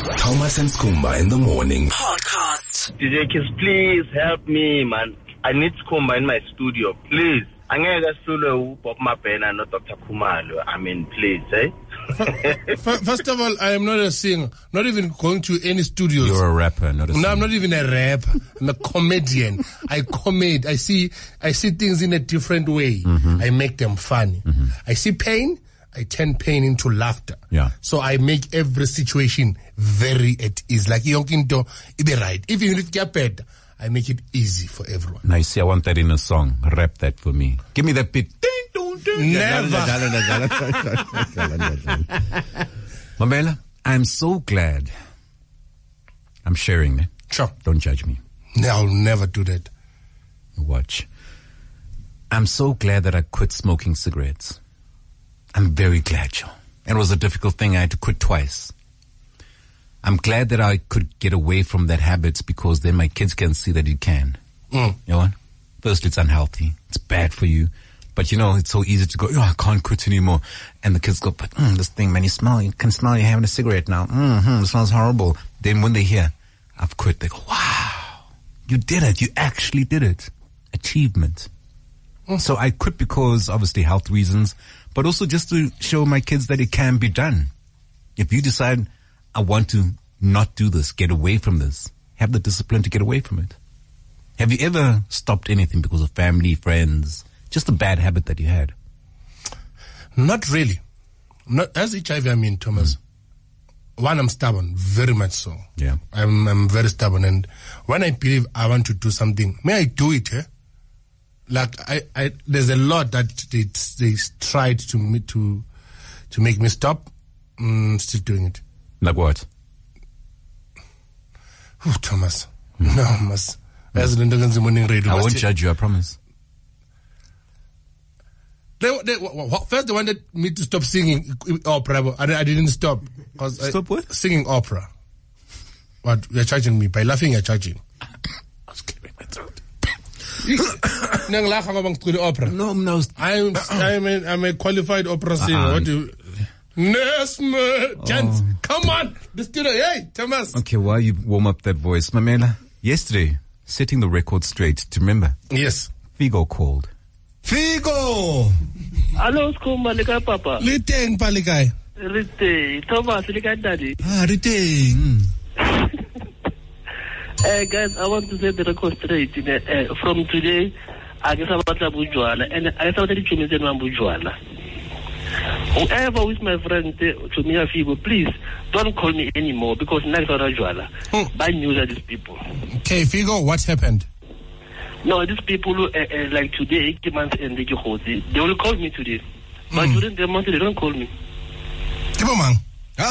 Thomas and Skumba in the morning. Podcast. DJ Kiss, please help me, man. I need Skumba in my studio, please. Angeke solo Bob Mapena, not Dr. Kumalo. I mean, please, eh? First of all, I am not a singer. Not even going to any studios. You're a rapper, not a singer. No, I'm not even a rapper. I'm a comedian. I see things in a different way. Mm-hmm. I make them funny. Mm-hmm. I see pain. I turn pain into laughter. Yeah. So I make every situation very at ease. Like yonkinto, it be right. Even if you get I make it easy for everyone. Now you see, I want that in a song. Rap that for me. Give me that beat. Never. Mamela, I'm so glad. I'm sharing it. Sure. Don't judge me. No, I'll never do that. Watch. I'm so glad that I quit smoking cigarettes. I'm very glad, Joe. It was a difficult thing. I had to quit twice. I'm glad that I could get away from that habit because then my kids can see that you can. You know what? First, it's unhealthy. It's bad for you. But, it's so easy to go, I can't quit anymore. And the kids go, but this thing, man, you can smell you having a cigarette now. It smells horrible. Then when they hear, I've quit, they go, wow, you did it. You actually did it. Achievement. So I quit because, obviously, health reasons, but also just to show my kids that it can be done. If you decide, I want to not do this, get away from this, have the discipline to get away from it. Have you ever stopped anything because of family, friends, just a bad habit that you had? Not really. Not as HIV, I mean, Thomas. One, I'm stubborn, very much so. Yeah. I'm very stubborn, and when I believe I want to do something, may I do it, eh? Like there's a lot that they tried to make me stop. Still doing it. Like what? Oh, Thomas. No, Mas. I won't judge you, I promise. First, they wanted me to stop singing opera. I didn't stop. Stop what? Singing opera. What? You're charging me. By laughing, you're charging. I was clearing my throat. No. I'm a qualified opera singer. What do you... Nesme, gents, come on, the studio. Hey, Thomas. Okay, while you warm up that voice, Mamela, yesterday, setting the record straight, do you remember? Yes. Figo called. Figo! Hello, Skumba, lika papa. Liteng palikai. Rite, Thomas, lika daddy. Liteng. Guys, I want to set the record straight. From today, I guess I'm about to Bujwala, and I guess I'm about to Bujwala. Whoever with my friend to me, Figo, please don't call me anymore because next on Rajwala. Bad news are these people. Okay, Figo, what happened? No, these people like today, 8 months and they will call me today. But during the month, they don't call me. Come on,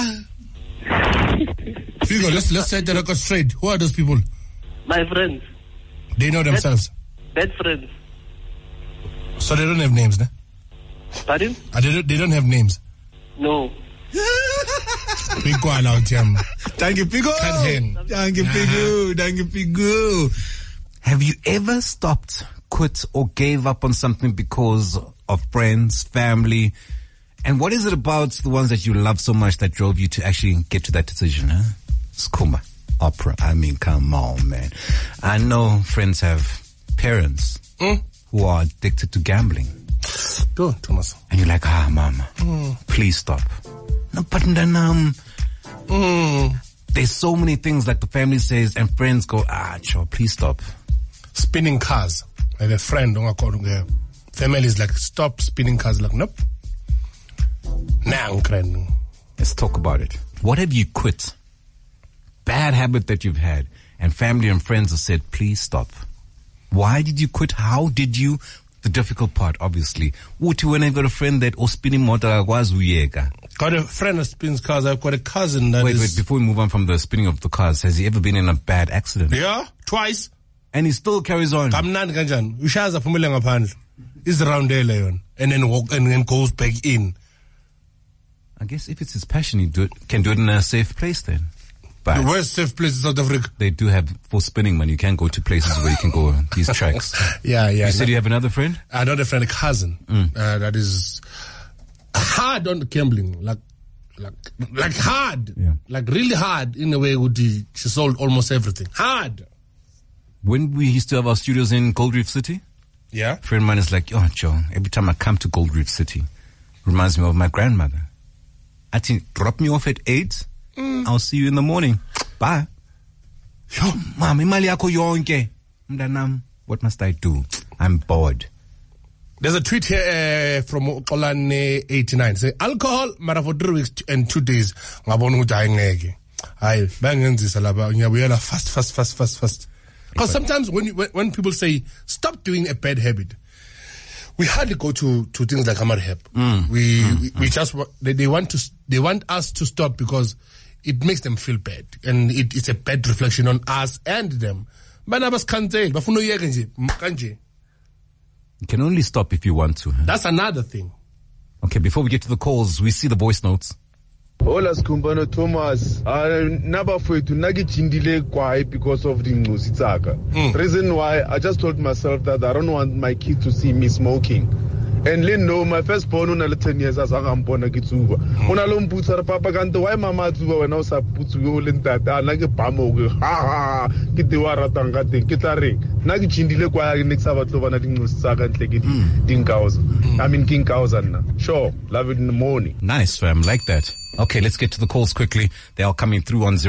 Figo, let's set the record straight. Who are those people? My friends. They know themselves. Bad friends. So they don't have names, ne? Pardon? They don't have names. No. Pico out him. Thank you, Pico. Thank you, Pico. Have you ever stopped, quit, or gave up on something because of friends, family? And what is it about the ones that you love so much that drove you to actually get to that decision, huh? Skumba, opera. I mean, come on, man. I know friends have parents who are addicted to gambling. Go, Thomas. And you're like, mama, please stop. No, but then, there's so many things like the family says and friends go, Joe, please stop. Spinning cars. Like a friend, family is like, stop spinning cars. Like, nope. Let's talk about it. What have you quit? Bad habit that you've had and family and friends have said, please stop. Why did you quit? How did you? The difficult part, obviously. When I got a friend that spinning motor was got a friend that spins cars. I've got a cousin that Wait, before we move on from the spinning of the cars, has he ever been in a bad accident? Yeah, twice. And he still carries on. Kamnandi kanjani? Ushaza phumela ngaphandle. Is around there leon and then walk and then goes back in. I guess if it's his passion, he can do it in a safe place then. But the worst safe place in South Africa. They do have for spinning, man. You can go to places where you can go these tracks. Yeah. You said you have another friend? Another friend, a cousin, that is hard on gambling. Like like hard. Yeah. Like really hard in a way. She sold almost everything. Hard. When we used to have our studios in Gold Reef City, Yeah. a friend of mine is like, "Oh, Joe, every time I come to Gold Reef City, reminds me of my grandmother. I think, drop me off at 8. I'll see you in the morning. Bye." Yo, mom, imali yakho yonke. Mntanam, what must I do? I'm bored. There's a tweet here from Olane 89. Say alcohol, mara for 3 weeks and 2 days. Ngabona ukuthi ayingeke. Hayi, bangenzisa laba ngiyabuyela fast. Because sometimes when people say stop doing a bad habit, we hardly go to things like Hamar Help. We just they want us to stop because it makes them feel bad and it's a bad reflection on us and them. Bana bas cancel, bafuna uyeke nje kanje. You can only stop if you want to. Huh? That's another thing. Okay, before we get to the calls, we see the voice notes. Hola Skumbano Thomas. Nabafowethu nagijindile kwaye because of the Nkosi Tsaka. Reason why I just told myself that I don't want my kids to see me smoking. And no, my first born on 10 years as Agambona Kitsuba. When I don't put her papa canto, why Mama Zuba when I was put to you in that like a pamo. Ha get the waratanga, get a ring. Nagijindile kwaye next Sabatova Nkosi Tsaka and take it. I mean King Kauzana. Sure, love it in the morning. Nice, fam, like that. Okay, let's get to the calls quickly. They are coming through on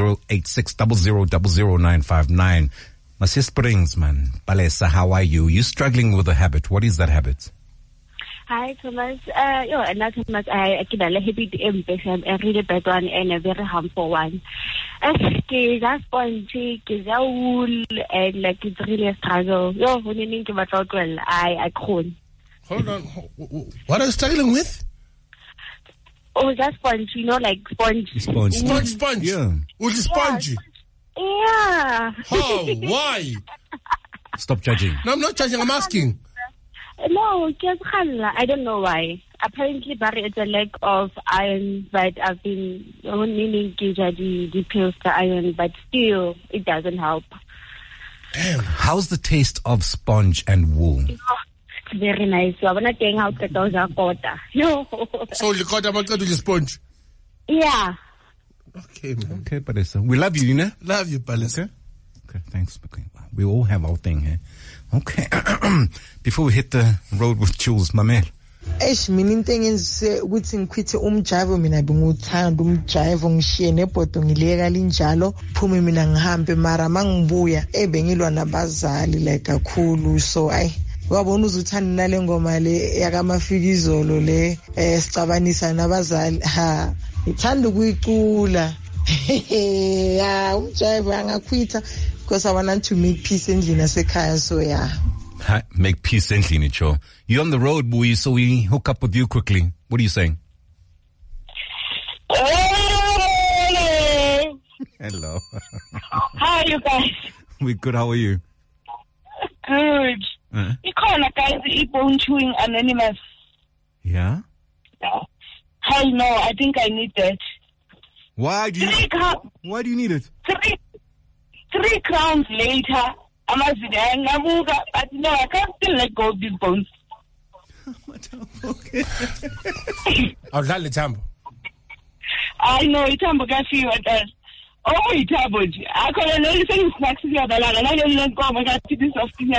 08600000959. Masia Springs, man. Balesa, how are you? You struggling with a habit. What is that habit? Hi, Thomas. And that's Thomas. I get a habit impatient, a really bad one and a very harmful one. That's spongy, and like it's really a struggle. When you think about it, well, I can't. Hold on. What are you struggling with? Oh, that's sponge, like sponge. Sponge. Yeah. Which is spongy. Yeah. How? Why? Stop judging. No, I'm not judging. I'm asking. No, I don't know why. Apparently, Barry, it's a lack of iron, but I've been meaning to the pills for iron, but still, it doesn't help. Damn. How's the taste of sponge and wool? Very nice. So I want to take out the quota. No. So you got about to sponge? Yeah. Okay, man. Okay, Palesa. We love you, Nina. Love you, Palesa. Okay, thanks. Okay. We all have our thing here. Okay. Before we hit the road with Jules, Mamel. Mina into engenze ukuthi ngikhwithe umjive mina benguthanda umjive ngishiye nebhodo ngileka linjalo phume mina ngihambe mara mangibuya ebengilwa nabazali like kakhulu so wabona uzuthanda nale ngoma le yakamafikizolo le sicabanisa nabazali ngithanda ukuyicula umjive angakhwitha because I want to make peace endlini yasekhaya so yeah. Make peace endlini, Joe. You're on the road, boy, so we hook up with you quickly. What are you saying? Hello. How are you guys? We're good. How are you? Good. Ikhona guys, bone chewing anonymous. Yeah? Hell no, I think I need that. Why do you need it? 3 crowns later, but no, I can't still let go of these bones. Okay. I'll tell the Tambo. I know, Tambo got you at that. Oh, Tambo. I can't know anything snacks in your balance. I don't know go, I got to do something.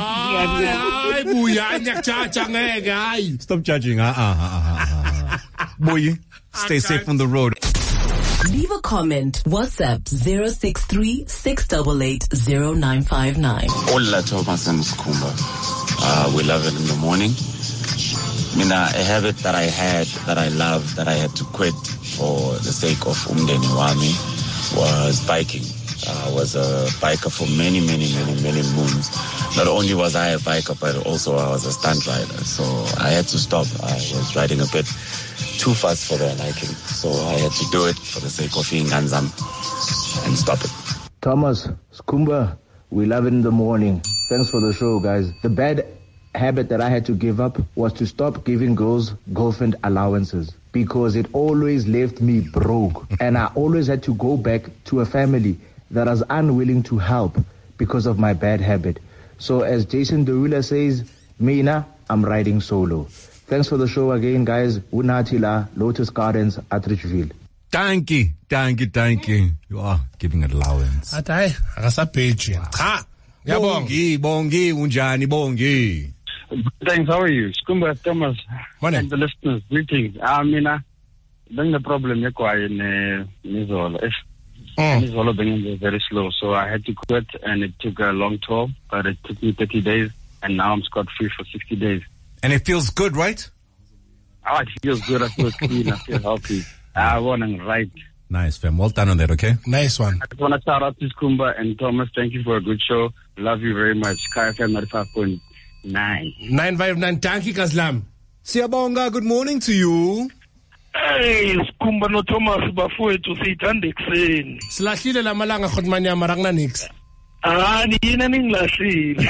Stop judging. Boy, stay safe on the road. Leave a comment. WhatsApp 063-688-0959. Hola, Thomas and Skumba. We love it in the morning. A habit that I had, that I loved, that I had to quit for the sake of Umdeni Wami was biking. I was a biker for many moons. Not only was I a biker, but also I was a stunt rider. So I had to stop. I was riding a bit too fast for their liking. So I had to do it for the sake of Inganzam and stop it. Thomas, Skumba, we love it in the morning. Thanks for the show, guys. The bad habit that I had to give up was to stop giving girls girlfriend allowances because it always left me broke. And I always had to go back to a family that was unwilling to help because of my bad habit. So as Jason Derulo says, Mina, I'm riding solo. Thanks for the show again, guys. Unatila, Lotus Gardens, Atteridgeville. Thank you. You are giving allowance. Atai, akasapeji. Cha. Bongi, unjani, bongi. Thanks, how are you? Skumba, Thomas, Morning. and the listeners, greetings. Then the problem in Mizolo. Mizolo being very slow, so I had to quit, and it took a long toll, but it took me 30 days, and now I'm scot-free for 60 days. And it feels good, right? Oh, it feels good, I feel clean, I feel healthy. I want to right. Nice, fam. Well done on that, okay? Nice one. I just want to shout out to Skumba and Thomas. Thank you for a good show. Love you very much. Sky FM 95.9. 959. Thank you, Kazlam. Siyabonga, good morning to you. Hey, Skumba no Thomas bafowethu siyithanda ekuseni. Silahlile lamalanga khotmanyama rakna nix. Nina ningilahlile.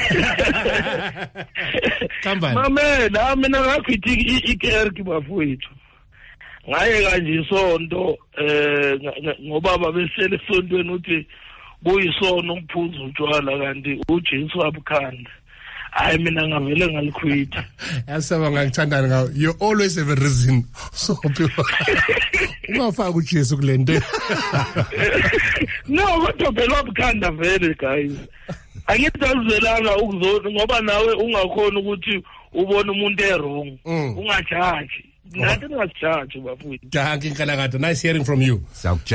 Kambani. Mamela mina ngakhithi ikerki bafowethu. Ngaye kanje isonto ngoba babesele esontweni uthi kuyisono umphunzi utshwala kanti uJesu wabukhanda. Hayi mina ngavele ngalikhwitha. Yasaba ngangithandana ngawo. You always have a reason. So people. Ungafaka uJesu kulento. No, kodwa phela wabukhanda vele guys. Angitazwelanga ukuzona ngoba nawe ungakhona ukuthi ubone umuntu errong. Ungajaji. Nothing was judge, nice hearing from you.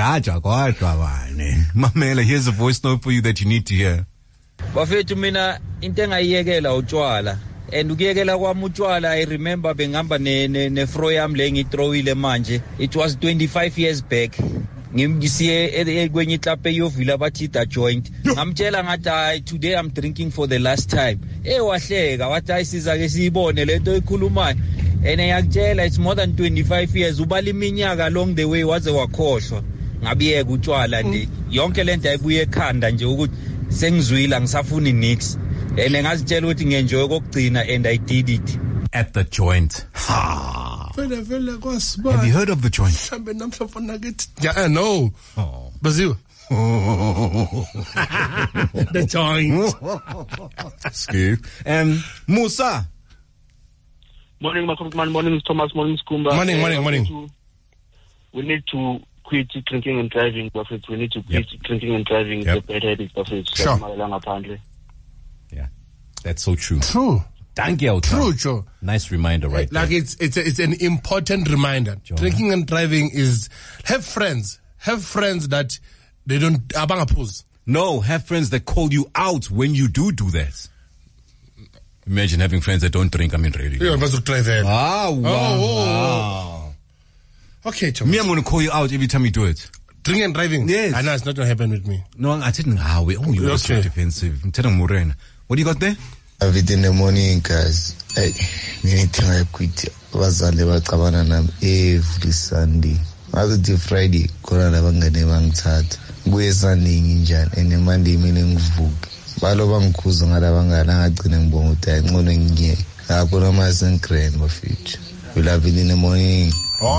Mamela, here's a voice note for you that you need to hear. Bafethu mina into engayiyekela utshwala and ukuyekela kwami utshwala I remember bengihamba ne fro yami le ngithrowile manje. It was 25 years back. Ngimgisiye kwenye club eyovila bathi da joint. Ngamtshela ngathi hayi today I'm drinking for the last time. Wahleka wathi hayi siza ke siyibone lento ekhulumayo. And ngiyakutshela it's more than 25 years ubala iminyaka along the way waze wakhohlwa ngabiyeka utshwala nje yonke lento ayibuye ekhanda nje ukuthi sengizwila ngisafuni nix and ngazitshela ukuthi ngienjoy kokugcina and I did it at the joint. Have you heard of the joint? Yeah, no. Bazil. The joint. Skip. Musa. Morning, Makurutman. Morning, Thomas. Morning, Skumba. Morning. We need to quit drinking and driving, Buffett. We need to quit drinking and driving. The bad habits, Buffett. Sure. Yeah, that's so true. True. Thank you. True, Joe. Nice reminder, right? Like there. it's an important reminder. Joe. Drinking and driving is have friends that they don't abangapuz. No, have friends that call you out when you do that. Imagine having friends that don't drink. I mean, really. Yeah, but drive. Wow. Oh. Okay, Thomas. Me, I'm going to call you out every time you do it. Drinking and driving? Yes. I know it's not going to happen with me. No, I didn't. Oh, you're so defensive. I'm telling Morena. What do you got there? Have it in the morning, guys. Hey, anything I quit. Wazale bacabana nam every Sunday. Mazuthi Friday, khona labangane bangithatha. Kuye Sunday nginjani and Monday mina ngivuke. Balo bangikhuza ngalabangane ngagcina ngibonga ukuthi ayingcono ngiyeke. Akona masenkreni bafethu. We love it in the morning.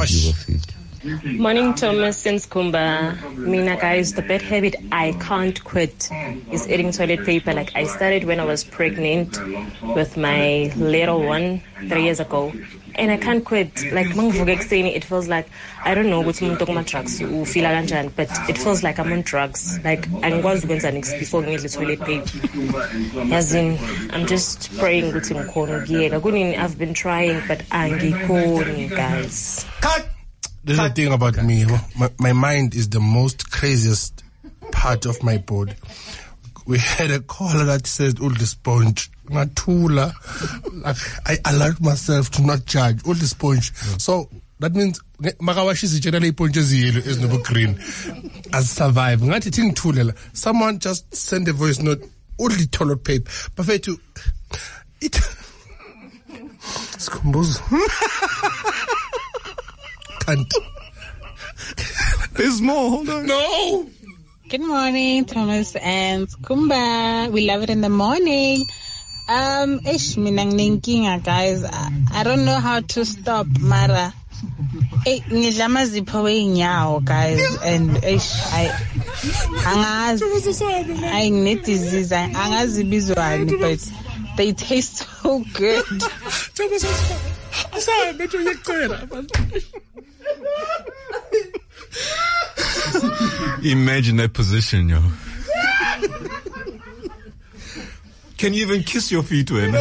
Morning, Thomas and Skumba. Mina, guys, the bad habit I can't quit is eating toilet paper. Like, I started when I was pregnant with my little one 3 years ago. And I can't quit. Like, it feels like, I don't know what's on drugs, but it feels like I'm on drugs. Like, I'm going to before I the toilet paper. As in, I'm just praying with him. I've been trying, but I'm guys. Cut! There's a thing about me. My mind is the most craziest part of my body. We had a caller that said, all the sponge. Natula. Like, I allowed myself to not judge. All the sponge. So, that means, Makawashi is generally ponches yellow, is no green. As survive. Someone just sent a voice note, all the toilet paper. Perfect to it. Skumboz. Can't. There's more. Hold on. No. Good morning, Thomas and Skumba. We love it in the morning. Minang ninkinga, guys. I don't know how to stop, Mara. Ngidlama zipho inyawo, guys, and I need disease. Angazibizwani, but they taste so good. Imagine that position, yo. Can you even kiss your feet, when?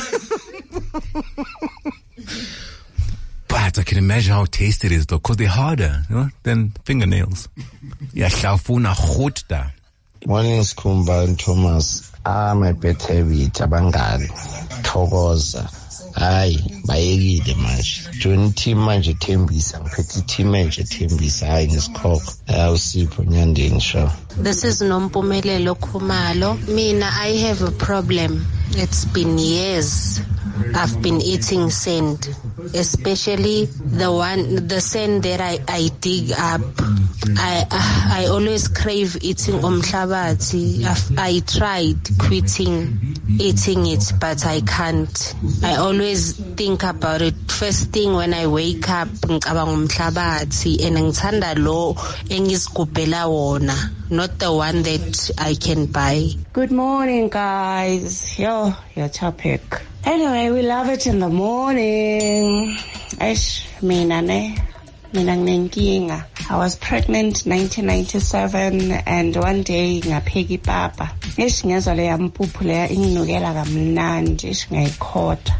But I can imagine how tasty it is, though, because they're harder, than fingernails. Yahlafuna goed da. Morning, Skhumba and Thomas. My pet habit, abangani. Thokoza. Hayi, bayekile manje. Join team manje Thembisa. Ngiphethe team manje Thembisa. Hayi ngesikhokho. Usipho Nyandeni show. This is Nompumelelo Khumalo. Mina, I have a problem. It's been years I've been eating sand, especially the sand that I dig up. I always crave eating umhlabathi. I tried quitting eating it, but I can't. I always think about it. First thing when I wake up, ngicabanga umhlabathi, and ngithanda lo engisigubhela wona, not the one that I can buy. Good morning, guys. Your topic. Anyway, we love it in the morning. Mina nginenkinga. I was pregnant 1997 and one day ngapheka ipapa. Ngezwa leya mpuphu leya inginukela kamnandi ngayikhotha.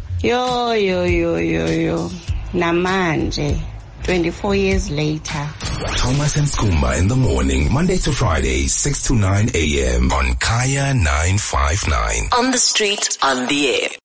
Yo. Namanje 24 years later. Thomas and Skhumba in the morning, Monday to Friday, 6 to 9 a.m. on Kaya 959. On the street, on the air.